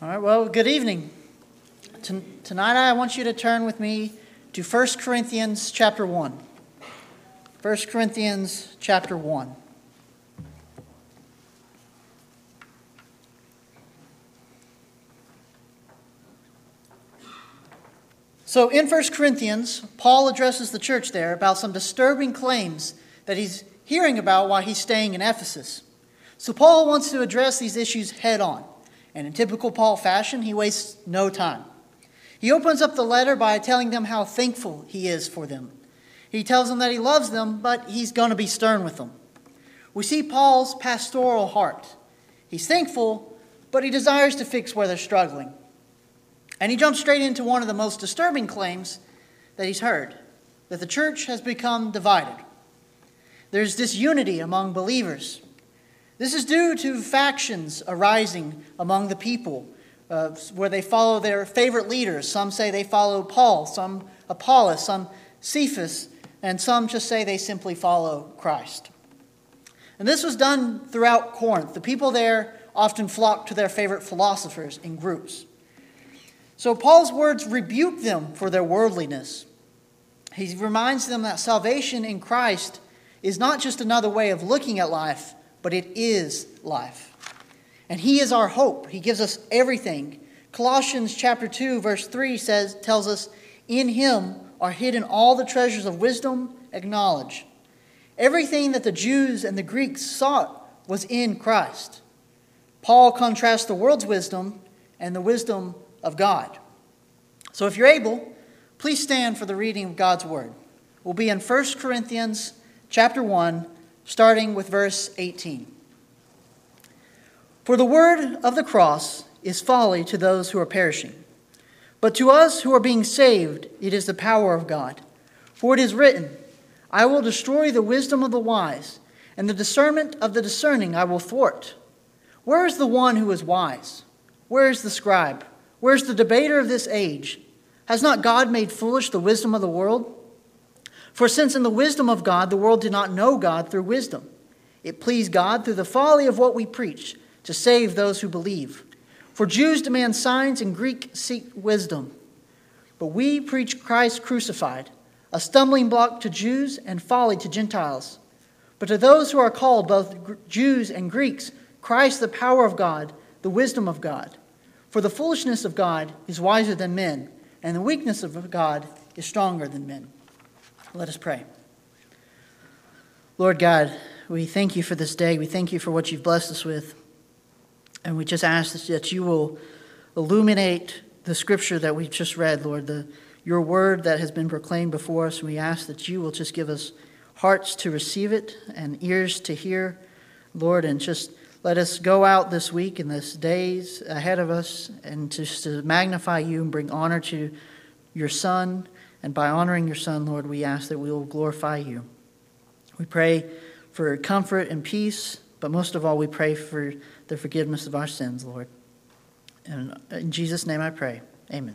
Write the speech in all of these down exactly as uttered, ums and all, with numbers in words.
All right, well, good evening. T- tonight I want you to turn with me to First Corinthians chapter one. First Corinthians chapter one. So in First Corinthians, Paul addresses the church there about some disturbing claims that he's hearing about while he's staying in Ephesus. So Paul wants to address these issues head on. And in typical Paul fashion, he wastes no time. He opens up the letter by telling them how thankful he is for them. He tells them that he loves them, but he's going to be stern with them. We see Paul's pastoral heart. He's thankful, but he desires to fix where they're struggling. And he jumps straight into one of the most disturbing claims that he's heard, that the church has become divided. There's disunity among believers. This is due to factions arising among the people, uh, where they follow their favorite leaders. Some say they follow Paul, some Apollos, some Cephas, and some just say they simply follow Christ. And this was done throughout Corinth. The people there often flocked to their favorite philosophers in groups. So Paul's words rebuke them for their worldliness. He reminds them that salvation in Christ is not just another way of looking at life, but it is life. And he is our hope. He gives us everything. Colossians chapter two, verse three says, tells us, in him are hidden all the treasures of wisdom and knowledge. Everything that the Jews and the Greeks sought was in Christ. Paul contrasts the world's wisdom and the wisdom of God. So if you're able, please stand for the reading of God's word. We'll be in First Corinthians chapter one, starting with verse eighteen. For the word of the cross is folly to those who are perishing, but to us who are being saved it is the power of God. For it is written, I will destroy the wisdom of the wise, and the discernment of the discerning I will thwart. Where is the one who is wise? Where is the scribe? Where is the debater of this age? Has not God made foolish the wisdom of the world? For since in the wisdom of God the world did not know God through wisdom, it pleased God through the folly of what we preach to save those who believe. For Jews demand signs and Greeks seek wisdom. But we preach Christ crucified, a stumbling block to Jews and folly to Gentiles. But to those who are called, both Jews and Greeks, Christ the power of God, the wisdom of God. For the foolishness of God is wiser than men, and the weakness of God is stronger than men. Let us pray. Lord God, we thank you for this day. We thank you for what you've blessed us with. And we just ask that you will illuminate the scripture that we've just read, Lord, the, your word that has been proclaimed before us. And we ask that you will just give us hearts to receive it and ears to hear, Lord, and just let us go out this week and this days ahead of us and just to magnify you and bring honor to your Son. And by honoring your Son, Lord, we ask that we will glorify you. We pray for comfort and peace, but most of all, we pray for the forgiveness of our sins, Lord. And in Jesus' name I pray. Amen.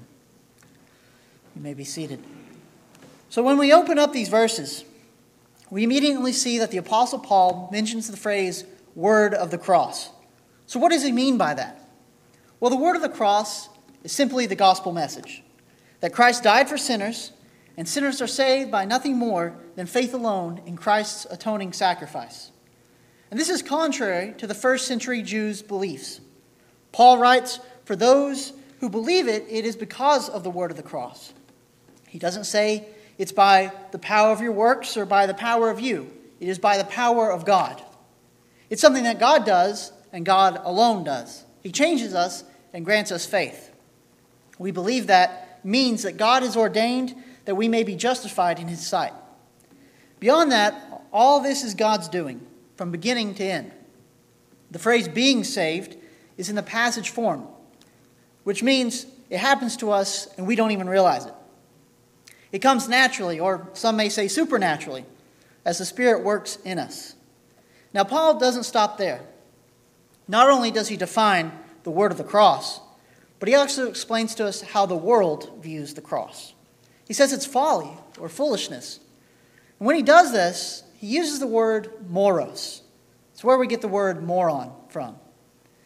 You may be seated. So when we open up these verses, we immediately see that the Apostle Paul mentions the phrase, word of the cross. So what does he mean by that? Well, the word of the cross is simply the gospel message, that Christ died for sinners, and sinners are saved by nothing more than faith alone in Christ's atoning sacrifice. And this is contrary to the first century Jews' beliefs. Paul writes, for those who believe it, it is because of the word of the cross. He doesn't say it's by the power of your works or by the power of you. It is by the power of God. It's something that God does and God alone does. He changes us and grants us faith. We believe that means that God has ordained that we may be justified in his sight. Beyond that, all this is God's doing, from beginning to end. The phrase being saved is in the passage form, which means it happens to us and we don't even realize it. It comes naturally, or some may say supernaturally, as the Spirit works in us. Now, Paul doesn't stop there. Not only does he define the word of the cross, but he also explains to us how the world views the cross. He says it's folly or foolishness. And when he does this, he uses the word moros. It's where we get the word moron from.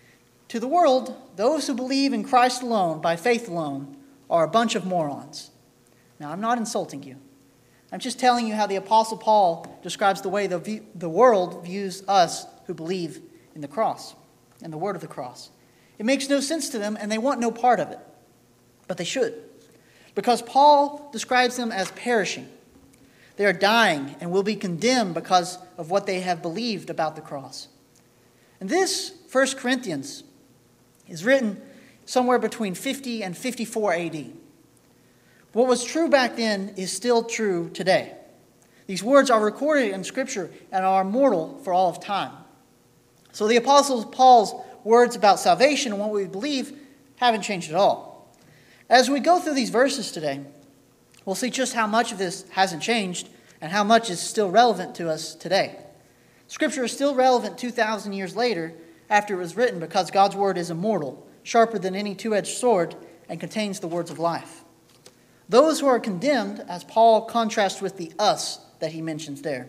To the world, those who believe in Christ alone, by faith alone, are a bunch of morons. Now, I'm not insulting you. I'm just telling you how the Apostle Paul describes the way the, view, the world views us who believe in the cross and the word of the cross. It makes no sense to them, and they want no part of it. But they should, because Paul describes them as perishing. They are dying and will be condemned because of what they have believed about the cross. And this, First Corinthians, is written somewhere between fifty and fifty-four A D. What was true back then is still true today. These words are recorded in Scripture and are immortal for all of time. So the Apostle Paul's words about salvation and what we believe haven't changed at all. As we go through these verses today, we'll see just how much of this hasn't changed and how much is still relevant to us today. Scripture is still relevant two thousand years later after it was written because God's word is immortal, sharper than any two-edged sword, and contains the words of life. Those who are condemned, as Paul contrasts with the us that he mentions there,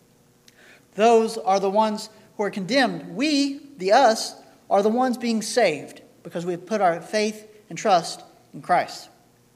those are the ones who are condemned. We, the us, are the ones being saved because we have put our faith and trust in Christ.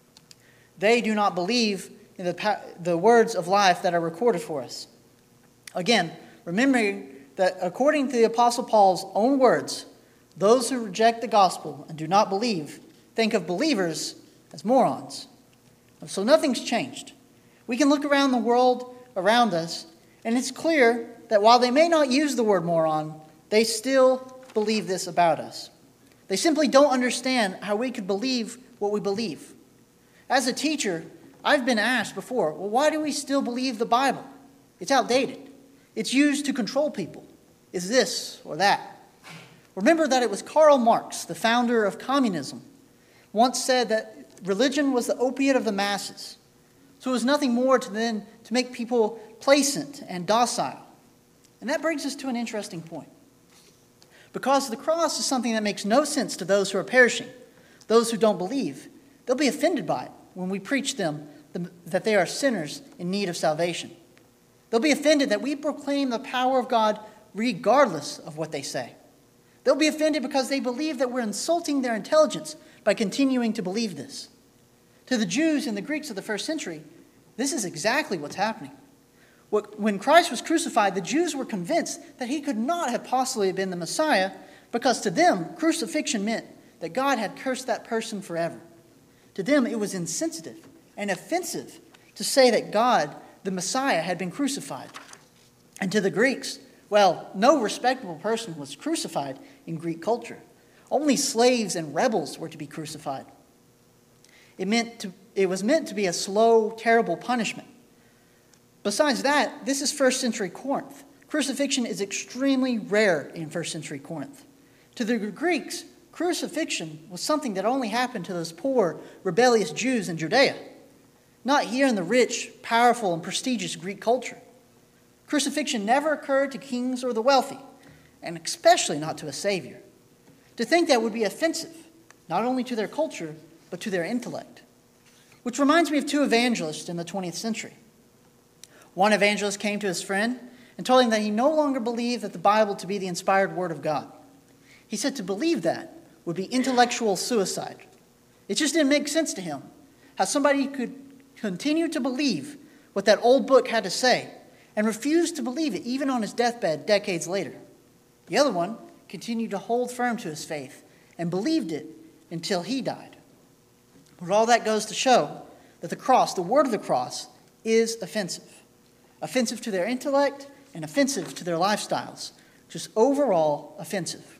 They do not believe in the, the words of life that are recorded for us. Again, remembering that according to the Apostle Paul's own words, those who reject the gospel and do not believe think of believers as morons. So nothing's changed. We can look around the world around us, and it's clear that while they may not use the word moron, they still believe this about us. They simply don't understand how we could believe what we believe. As a teacher, I've been asked before, well, why do we still believe the Bible? It's outdated. It's used to control people. Is this or that? Remember that it was Karl Marx, the founder of communism, once said that religion was the opiate of the masses. So it was nothing more to than to make people placent and docile. And that brings us to an interesting point. Because the cross is something that makes no sense to those who are perishing, those who don't believe, they'll be offended by it when we preach them that they are sinners in need of salvation. They'll be offended that we proclaim the power of God regardless of what they say. They'll be offended because they believe that we're insulting their intelligence by continuing to believe this. To the Jews and the Greeks of the first century, this is exactly what's happening. When Christ was crucified, the Jews were convinced that he could not have possibly been the Messiah because to them, crucifixion meant that God had cursed that person forever. To them, it was insensitive and offensive to say that God, the Messiah, had been crucified. And to the Greeks, well, no respectable person was crucified in Greek culture. Only slaves and rebels were to be crucified. It meant to, it was meant to be a slow, terrible punishment. Besides that, this is first century Corinth. Crucifixion is extremely rare in first century Corinth. To the Greeks, crucifixion was something that only happened to those poor, rebellious Jews in Judea, not here in the rich, powerful, and prestigious Greek culture. Crucifixion never occurred to kings or the wealthy, and especially not to a savior. To think that would be offensive, not only to their culture, but to their intellect. Which reminds me of two evangelists in the twentieth century. One evangelist came to his friend and told him that he no longer believed that the Bible to be the inspired word of God. He said to believe that would be intellectual suicide. It just didn't make sense to him how somebody could continue to believe what that old book had to say and refuse to believe it even on his deathbed decades later. The other one continued to hold firm to his faith and believed it until he died. But all that goes to show that the cross, the word of the cross, is offensive. Offensive to their intellect and offensive to their lifestyles. Just overall offensive.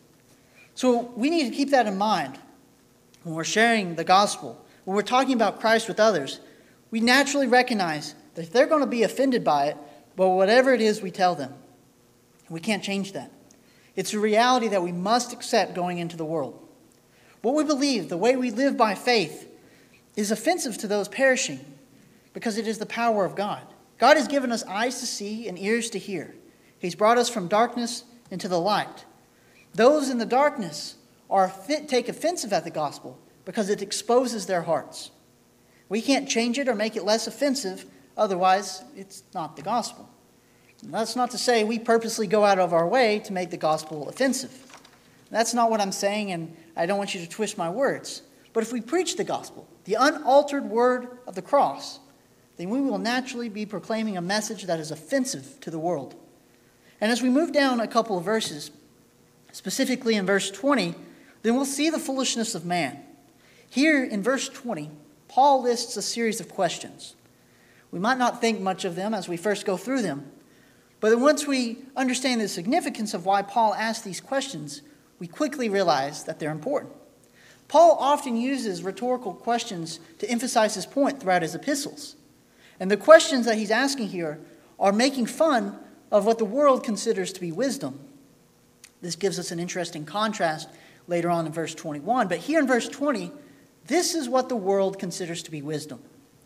So we need to keep that in mind when we're sharing the gospel. When we're talking about Christ with others, we naturally recognize that if they're going to be offended by it, well, whatever it is we tell them, we can't change that. It's a reality that we must accept going into the world. What we believe, the way we live by faith, is offensive to those perishing because it is the power of God. God has given us eyes to see and ears to hear. He's brought us from darkness into the light. Those in the darkness are take offensive at the gospel because it exposes their hearts. We can't change it or make it less offensive, otherwise it's not the gospel. And that's not to say we purposely go out of our way to make the gospel offensive. That's not what I'm saying, and I don't want you to twist my words. But if we preach the gospel, the unaltered word of the cross, then we will naturally be proclaiming a message that is offensive to the world. And as we move down a couple of verses, specifically in verse twenty, then we'll see the foolishness of man. Here in verse twenty, Paul lists a series of questions. We might not think much of them as we first go through them, but then once we understand the significance of why Paul asked these questions, we quickly realize that they're important. Paul often uses rhetorical questions to emphasize his point throughout his epistles. And the questions that he's asking here are making fun of what the world considers to be wisdom. This gives us an interesting contrast later on in verse twenty-one. But here in verse twenty, this is what the world considers to be wisdom.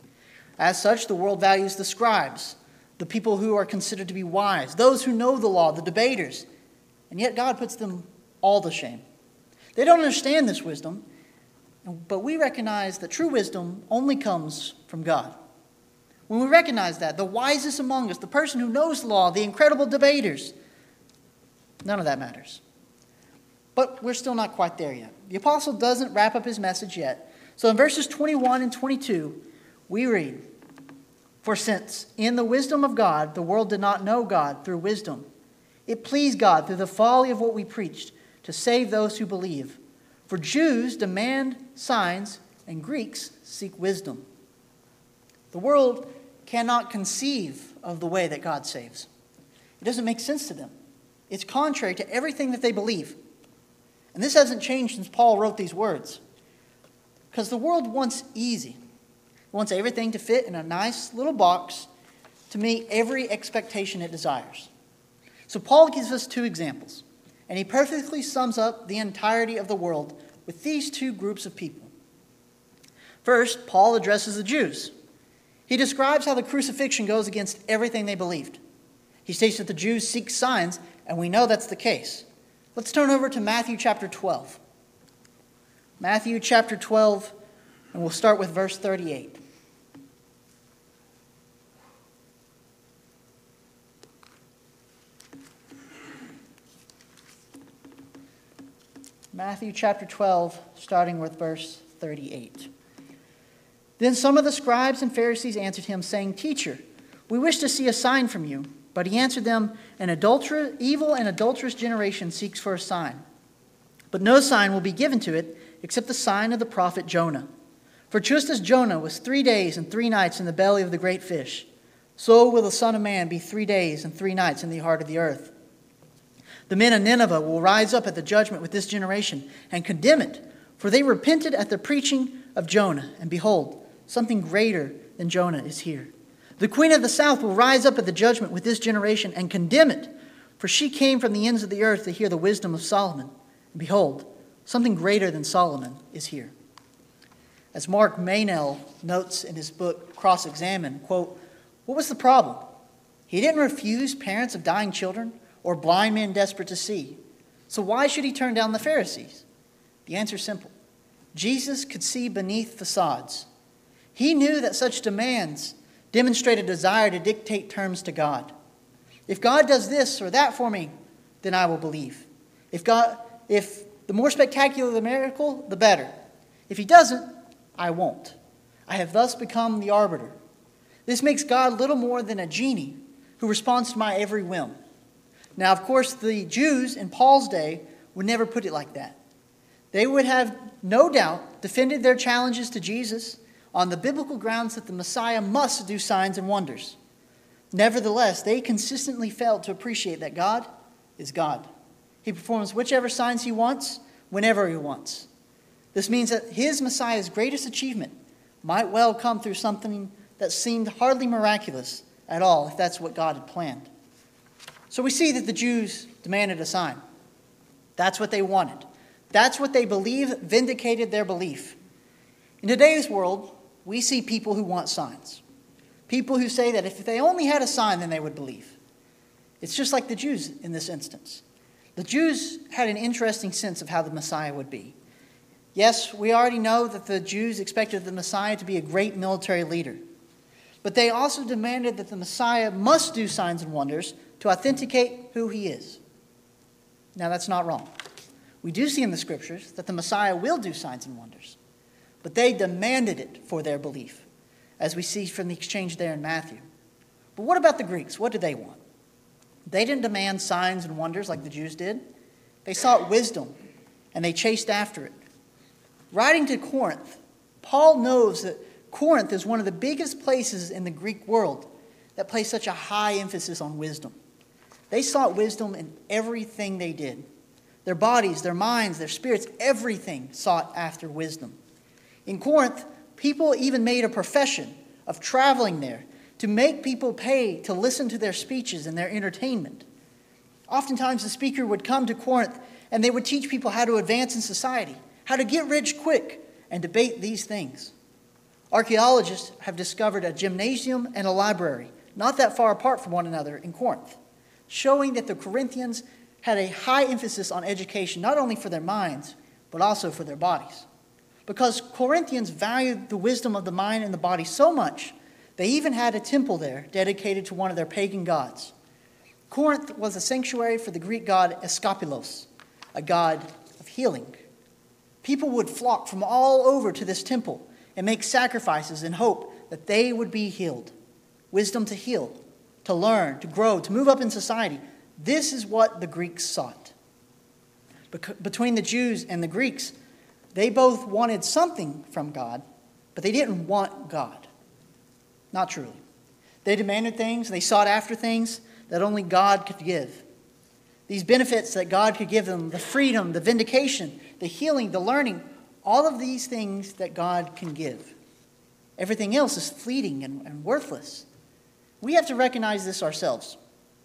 As such, the world values the scribes, the people who are considered to be wise, those who know the law, the debaters. And yet God puts them all to shame. They don't understand this wisdom, but we recognize that true wisdom only comes from God. When we recognize that, the wisest among us, the person who knows the law, the incredible debaters, none of that matters. But we're still not quite there yet. The apostle doesn't wrap up his message yet. So in verses twenty-one and twenty-two, we read, "For since in the wisdom of God, the world did not know God through wisdom, it pleased God through the folly of what we preached to save those who believe. For Jews demand signs and Greeks seek wisdom." The world cannot conceive of the way that God saves. It doesn't make sense to them. It's contrary to everything that they believe. And this hasn't changed since Paul wrote these words. Because the world wants easy. It wants everything to fit in a nice little box to meet every expectation it desires. So Paul gives us two examples. And he perfectly sums up the entirety of the world with these two groups of people. First, Paul addresses the Jews. He describes how the crucifixion goes against everything they believed. He states that the Jews seek signs, and we know that's the case. Let's turn over to Matthew chapter twelve. Matthew chapter twelve, and we'll start with verse thirty-eight. Matthew chapter twelve, starting with verse thirty-eight. Then some of the scribes and Pharisees answered him, saying, "Teacher, we wish to see a sign from you." But he answered them, "An adulterous, evil and adulterous generation seeks for a sign. But no sign will be given to it except the sign of the prophet Jonah. For just as Jonah was three days and three nights in the belly of the great fish, so will the Son of Man be three days and three nights in the heart of the earth. The men of Nineveh will rise up at the judgment with this generation and condemn it, for they repented at the preaching of Jonah, and behold, something greater than Jonah is here. The queen of the south will rise up at the judgment with this generation and condemn it, for she came from the ends of the earth to hear the wisdom of Solomon. And behold, something greater than Solomon is here." As Mark Meynell notes in his book, Cross-Examine, quote, "What was the problem? He didn't refuse parents of dying children or blind men desperate to see. So why should he turn down the Pharisees? The answer is simple. Jesus could see beneath facades. He knew that such demands demonstrate a desire to dictate terms to God. If God does this or that for me, then I will believe. If God, if the more spectacular the miracle, the better. If he doesn't, I won't. I have thus become the arbiter. This makes God little more than a genie who responds to my every whim." Now, of course, the Jews in Paul's day would never put it like that. They would have no doubt defended their challenges to Jesus on the biblical grounds that the Messiah must do signs and wonders. Nevertheless, they consistently failed to appreciate that God is God. He performs whichever signs he wants, whenever he wants. This means that his Messiah's greatest achievement might well come through something that seemed hardly miraculous at all, if that's what God had planned. So we see that the Jews demanded a sign. That's what they wanted. That's what they believed vindicated their belief. In today's world, we see people who want signs. People who say that if they only had a sign, then they would believe. It's just like the Jews in this instance. The Jews had an interesting sense of how the Messiah would be. Yes, we already know that the Jews expected the Messiah to be a great military leader. But they also demanded that the Messiah must do signs and wonders to authenticate who he is. Now, that's not wrong. We do see in the scriptures that the Messiah will do signs and wonders, but they demanded it for their belief, as we see from the exchange there in Matthew. But what about the Greeks? What did they want? They didn't demand signs and wonders like the Jews did. They sought wisdom, and they chased after it. Writing to Corinth, Paul knows that Corinth is one of the biggest places in the Greek world that place such a high emphasis on wisdom. They sought wisdom in everything they did. Their bodies, their minds, their spirits, everything sought after wisdom. In Corinth, people even made a profession of traveling there to make people pay to listen to their speeches and their entertainment. Oftentimes, the speaker would come to Corinth and they would teach people how to advance in society, how to get rich quick, and debate these things. Archaeologists have discovered a gymnasium and a library not that far apart from one another in Corinth, showing that the Corinthians had a high emphasis on education, not only for their minds, but also for their bodies. Because Corinthians valued the wisdom of the mind and the body so much, they even had a temple there dedicated to one of their pagan gods. Corinth was a sanctuary for the Greek god Eschapilos, a god of healing. People would flock from all over to this temple and make sacrifices in hope that they would be healed. Wisdom to heal, to learn, to grow, to move up in society. This is what the Greeks sought. Between the Jews and the Greeks, they both wanted something from God, but they didn't want God. Not truly. They demanded things, they sought after things that only God could give. These benefits that God could give them, the freedom, the vindication, the healing, the learning, all of these things that God can give. Everything else is fleeting and, and worthless. We have to recognize this ourselves.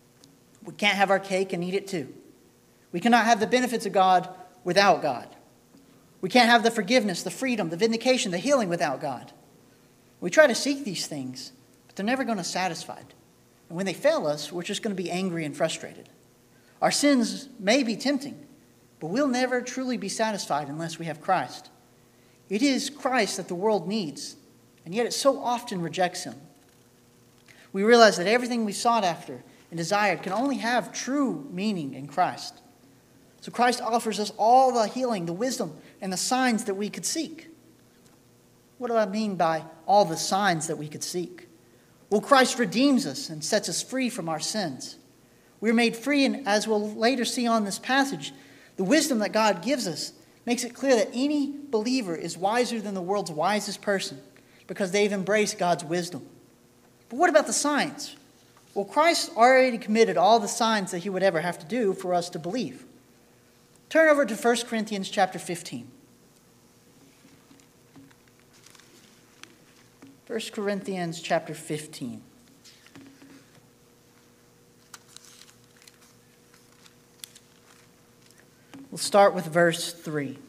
We can't have our cake and eat it too. We cannot have the benefits of God without God. We can't have the forgiveness, the freedom, the vindication, the healing without God. We try to seek these things, but they're never going to satisfy. And when they fail us, we're just going to be angry and frustrated. Our sins may be tempting, but we'll never truly be satisfied unless we have Christ. It is Christ that the world needs, and yet it so often rejects him. We realize that everything we sought after and desired can only have true meaning in Christ. So Christ offers us all the healing, the wisdom, and the signs that we could seek. What do I mean by all the signs that we could seek? Well, Christ redeems us and sets us free from our sins. We're made free, and as we'll later see on this passage, the wisdom that God gives us makes it clear that any believer is wiser than the world's wisest person because they've embraced God's wisdom. But what about the signs? Well, Christ already committed all the signs that he would ever have to do for us to believe. Turn over to First Corinthians chapter fifteen. First Corinthians chapter fifteen. We'll start with verse three.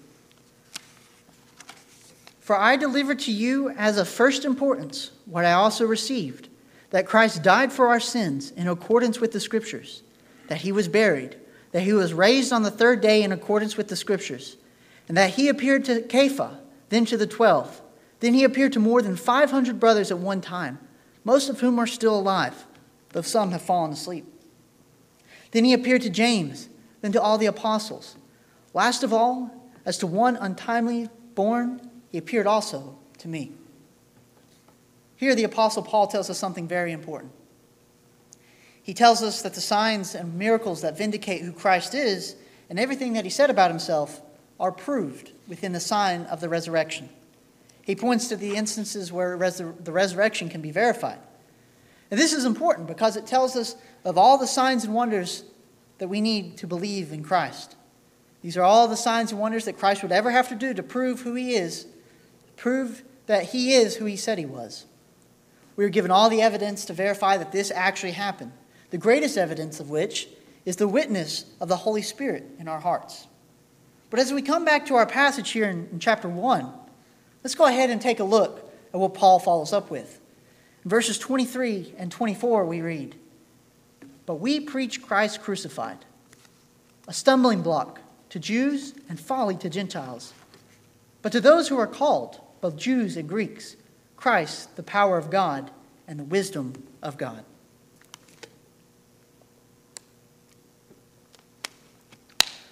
For I delivered to you as of first importance what I also received, that Christ died for our sins in accordance with the Scriptures, that he was buried, that he was raised on the third day in accordance with the Scriptures, and that he appeared to Kepha, then to the twelve. Then he appeared to more than five hundred brothers at one time, most of whom are still alive, though some have fallen asleep. Then he appeared to James, then to all the apostles. Last of all, as to one untimely born, he appeared also to me. Here the Apostle Paul tells us something very important. He tells us that the signs and miracles that vindicate who Christ is and everything that he said about himself are proved within the sign of the resurrection. He points to the instances where resur- the resurrection can be verified. And this is important because it tells us of all the signs and wonders that we need to believe in Christ. These are all the signs and wonders that Christ would ever have to do to prove who he is, prove that he is who he said he was. We are given all the evidence to verify that this actually happened, the greatest evidence of which is the witness of the Holy Spirit in our hearts. But as we come back to our passage here in, in chapter one, let's go ahead and take a look at what Paul follows up with. In verses twenty-three and twenty-four we read, "But we preach Christ crucified, a stumbling block to Jews and folly to Gentiles. But to those who are called, both Jews and Greeks, Christ, the power of God and the wisdom of God."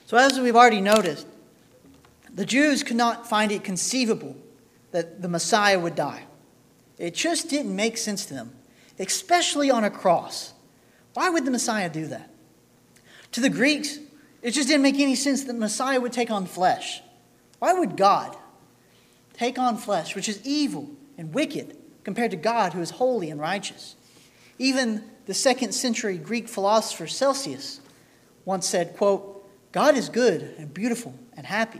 So as we've already noticed, the Jews could not find it conceivable that the Messiah would die. It just didn't make sense to them, especially on a cross. Why would the Messiah do that? To the Greeks, it just didn't make any sense that the Messiah would take on flesh. Why would God take on flesh, which is evil and wicked, compared to God, who is holy and righteous? Even the second century Greek philosopher Celsius once said, quote, "God is good and beautiful and happy.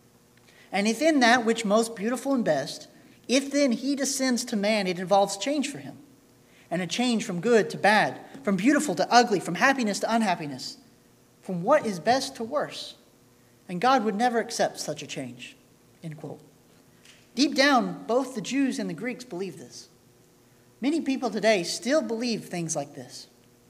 And if in that which most beautiful and best, if then he descends to man, it involves change for him. And a change from good to bad, from beautiful to ugly, from happiness to unhappiness, from what is best to worse. And God would never accept such a change." End quote. Deep down, both the Jews and the Greeks believe this. Many people today still believe things like this.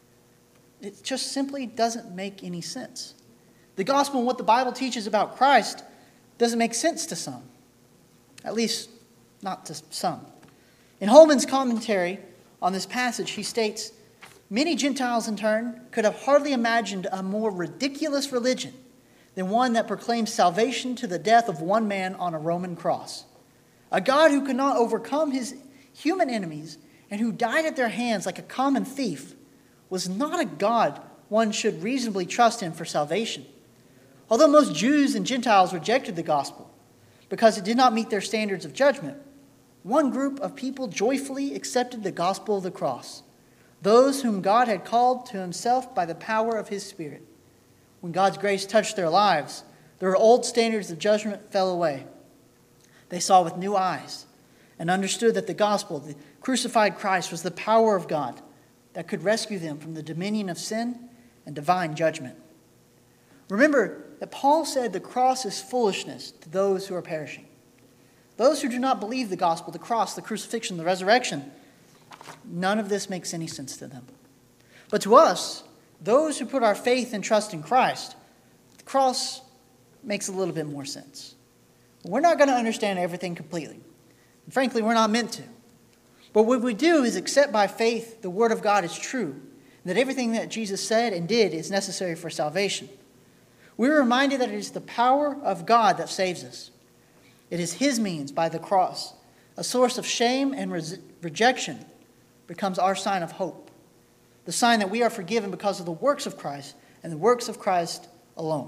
It just simply doesn't make any sense. The gospel and what the Bible teaches about Christ doesn't make sense to some. At least, not to some. In Holman's commentary on this passage, he states, "Many Gentiles, in turn, could have hardly imagined a more ridiculous religion than one that proclaims salvation to the death of one man on a Roman cross. A God who could not overcome his human enemies and who died at their hands like a common thief was not a God one should reasonably trust in for salvation. Although most Jews and Gentiles rejected the gospel because it did not meet their standards of judgment, one group of people joyfully accepted the gospel of the cross, those whom God had called to himself by the power of his Spirit. When God's grace touched their lives, their old standards of judgment fell away. They saw with new eyes and understood that the gospel, the crucified Christ, was the power of God that could rescue them from the dominion of sin and divine judgment." Remember that Paul said the cross is foolishness to those who are perishing. Those who do not believe the gospel, the cross, the crucifixion, the resurrection, none of this makes any sense to them. But to us, those who put our faith and trust in Christ, the cross makes a little bit more sense. We're not going to understand everything completely. And frankly, we're not meant to. But what we do is accept by faith the word of God is true, and that everything that Jesus said and did is necessary for salvation. We're reminded that it is the power of God that saves us. It is his means by the cross. A source of shame and re- rejection becomes our sign of hope. The sign that we are forgiven because of the works of Christ and the works of Christ alone.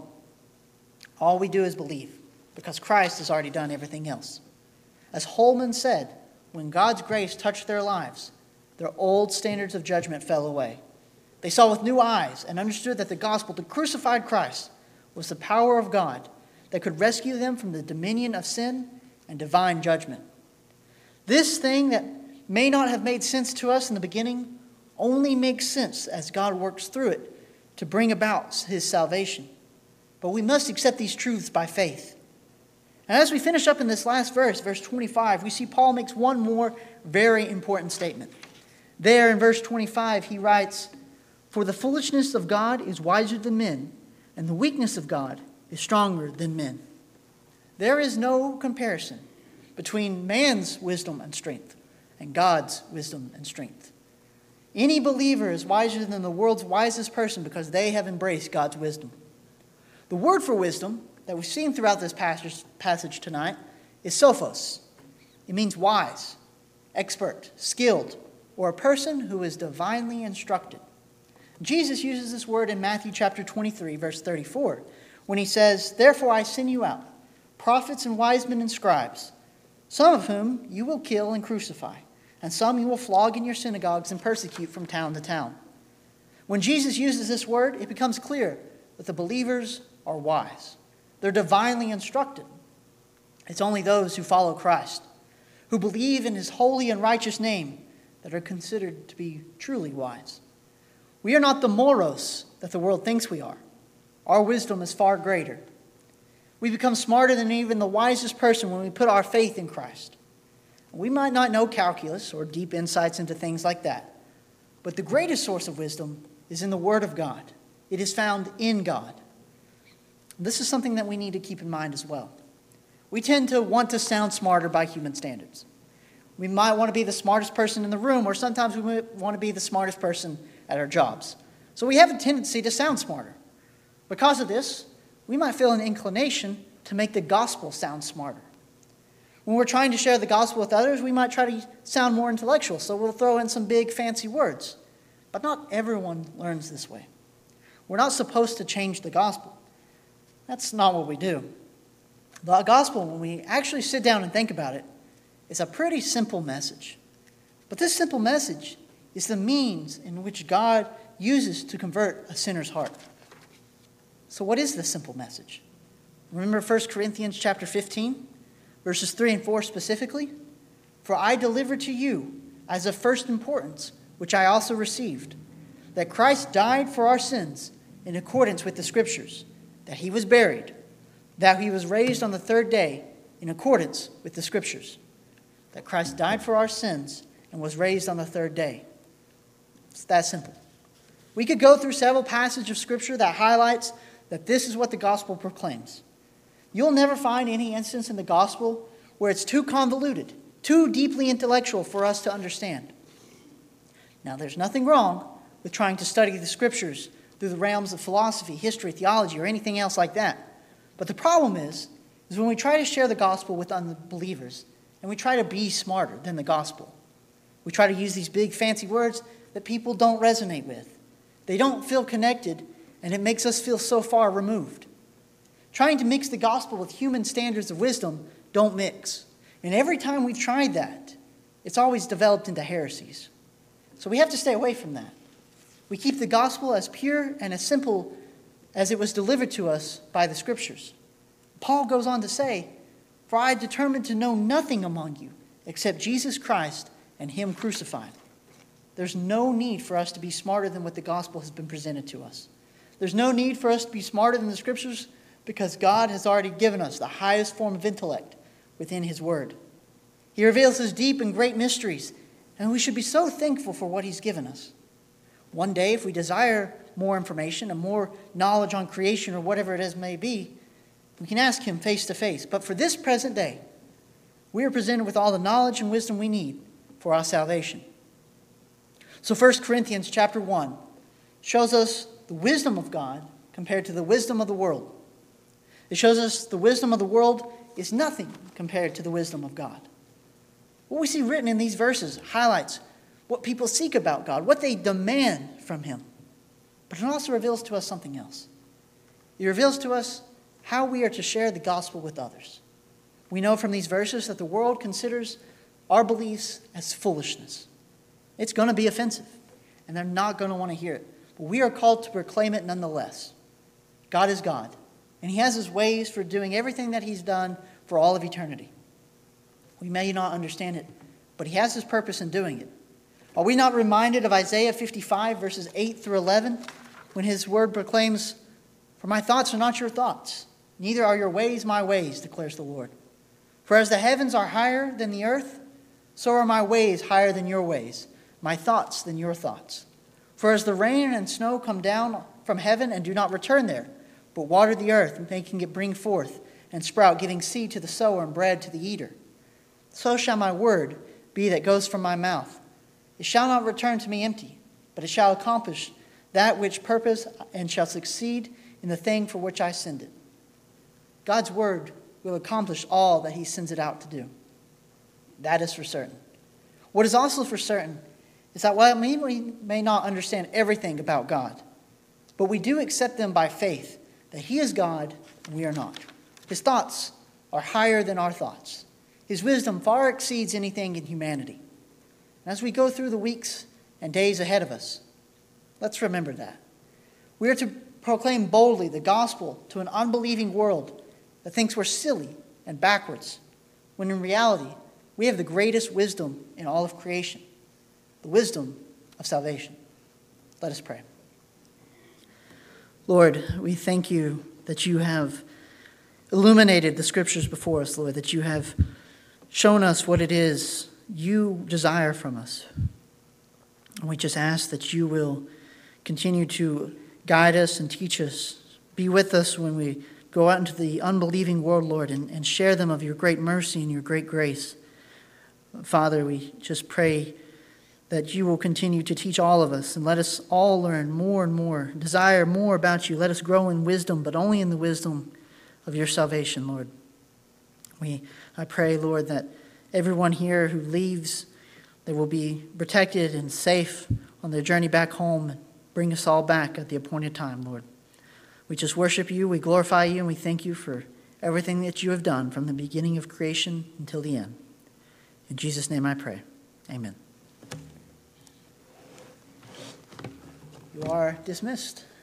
All we do is believe, because Christ has already done everything else. As Holman said, when God's grace touched their lives, their old standards of judgment fell away. They saw with new eyes and understood that the gospel, the crucified Christ, was the power of God that could rescue them from the dominion of sin and divine judgment. This thing that may not have made sense to us in the beginning only makes sense as God works through it to bring about his salvation. But we must accept these truths by faith. And as we finish up in this last verse, verse twenty-five, we see Paul makes one more very important statement. There in verse twenty-five, he writes, "For the foolishness of God is wiser than men, and the weakness of God is stronger than men." There is no comparison between man's wisdom and strength and God's wisdom and strength. Any believer is wiser than the world's wisest person because they have embraced God's wisdom. The word for wisdom that we've seen throughout this passage, passage tonight is sophos. It means wise, expert, skilled, or a person who is divinely instructed. Jesus uses this word in Matthew chapter twenty-three, verse thirty-four, when he says, "Therefore I send you out, prophets and wise men and scribes, some of whom you will kill and crucify, and some you will flog in your synagogues and persecute from town to town." When Jesus uses this word, it becomes clear that the believers are wise. They're divinely instructed. It's only those who follow Christ, who believe in his holy and righteous name, that are considered to be truly wise. We are not the moros that the world thinks we are. Our wisdom is far greater. We become smarter than even the wisest person when we put our faith in Christ. We might not know calculus or deep insights into things like that, but the greatest source of wisdom is in the Word of God. It is found in God. This is something that we need to keep in mind as well. We tend to want to sound smarter by human standards. We might want to be the smartest person in the room, or sometimes we might want to be the smartest person at our jobs. So we have a tendency to sound smarter. Because of this, we might feel an inclination to make the gospel sound smarter. When we're trying to share the gospel with others, we might try to sound more intellectual, so we'll throw in some big fancy words. But not everyone learns this way. We're not supposed to change the gospel. That's not what we do. The gospel, when we actually sit down and think about it, is a pretty simple message. But this simple message is the means in which God uses to convert a sinner's heart. So what is this simple message? Remember First Corinthians chapter fifteen, verses three and four specifically? For I delivered to you as of first importance, which I also received, that Christ died for our sins in accordance with the Scriptures, that he was buried, that he was raised on the third day in accordance with the Scriptures, that Christ died for our sins and was raised on the third day. It's that simple. We could go through several passages of Scripture that highlights that this is what the gospel proclaims. You'll never find any instance in the gospel where it's too convoluted, too deeply intellectual for us to understand. Now, there's nothing wrong with trying to study the Scriptures through the realms of philosophy, history, theology, or anything else like that. But the problem is, is when we try to share the gospel with unbelievers, and we try to be smarter than the gospel. We try to use these big fancy words that people don't resonate with. They don't feel connected, and it makes us feel so far removed. Trying to mix the gospel with human standards of wisdom don't mix. And every time we've tried that, it's always developed into heresies. So we have to stay away from that. We keep the gospel as pure and as simple as it was delivered to us by the Scriptures. Paul goes on to say, for I determined to know nothing among you except Jesus Christ and him crucified. There's no need for us to be smarter than what the gospel has been presented to us. There's no need for us to be smarter than the Scriptures because God has already given us the highest form of intellect within his word. He reveals his deep and great mysteries, and we should be so thankful for what he's given us. One day, if we desire more information and more knowledge on creation or whatever it is may be, we can ask him face to face. But for this present day, we are presented with all the knowledge and wisdom we need for our salvation. So First Corinthians chapter one shows us the wisdom of God compared to the wisdom of the world. It shows us the wisdom of the world is nothing compared to the wisdom of God. What we see written in these verses highlights what people seek about God, what they demand from him. But it also reveals to us something else. It reveals to us how we are to share the gospel with others. We know from these verses that the world considers our beliefs as foolishness. It's going to be offensive, and they're not going to want to hear it. But we are called to proclaim it nonetheless. God is God, and he has his ways for doing everything that he's done for all of eternity. We may not understand it, but he has his purpose in doing it. Are we not reminded of Isaiah fifty-five, verses eight through eleven, when his word proclaims, for my thoughts are not your thoughts, neither are your ways my ways, declares the Lord. For as the heavens are higher than the earth, so are my ways higher than your ways, my thoughts than your thoughts. For as the rain and snow come down from heaven and do not return there, but water the earth, making it bring forth and sprout, giving seed to the sower and bread to the eater, so shall my word be that goes from my mouth. It shall not return to me empty, but it shall accomplish that which purpose and shall succeed in the thing for which I send it. God's word will accomplish all that he sends it out to do. That is for certain. What is also for certain is that while we may not understand everything about God, but we do accept them by faith that he is God and we are not. His thoughts are higher than our thoughts. His wisdom far exceeds anything in humanity. And as we go through the weeks and days ahead of us, let's remember that. We are to proclaim boldly the gospel to an unbelieving world that thinks we're silly and backwards, when in reality, we have the greatest wisdom in all of creation, the wisdom of salvation. Let us pray. Lord, we thank you that you have illuminated the Scriptures before us, Lord, that you have shown us what it is you desire from us. And we just ask that you will continue to guide us and teach us. Be with us when we go out into the unbelieving world, Lord, and, and share them of your great mercy and your great grace. Father, we just pray that you will continue to teach all of us, and let us all learn more and more, desire more about you. Let us grow in wisdom, but only in the wisdom of your salvation, Lord. We, I pray, Lord, that everyone here who leaves, they will be protected and safe on their journey back home, and bring us all back at the appointed time, Lord. We just worship you, we glorify you, and we thank you for everything that you have done from the beginning of creation until the end. In Jesus' name I pray. Amen. You are dismissed.